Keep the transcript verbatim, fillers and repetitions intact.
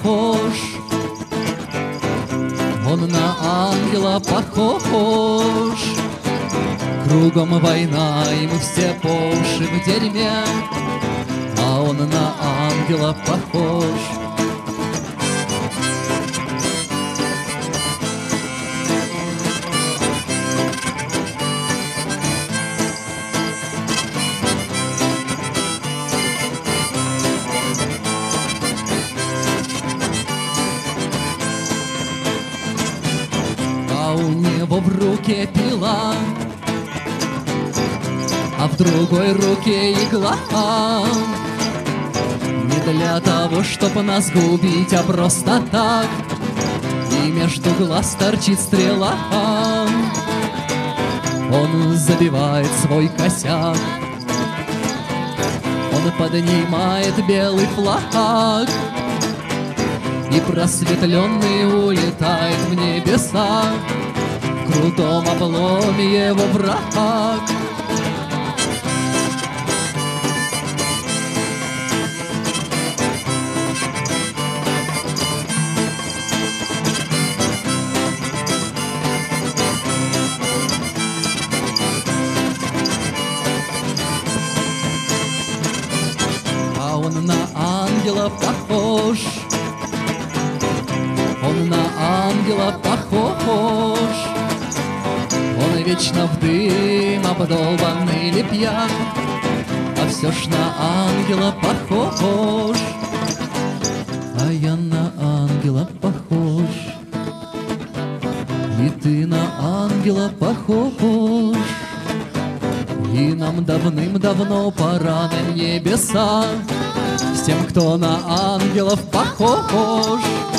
похож, он на ангела похож. Кругом война, и мы все по уши в дерьме, а он на ангела похож. А у него в руке пила, а в другой руке игла. Не для того, чтобы нас губить, а просто так. И между глаз торчит стрела. Он забивает свой косяк, он поднимает белый флаг, и просветленный улетает в небеса. В крутом обломе его враг. А он на ангела похож, он на ангела похож. Он вечно в дым обдолбанный или пьян, а все ж на ангела похож. А я на ангела похож, и ты на ангела похож. И нам давным-давно пора на небеса, с тем, кто на ангелов похож.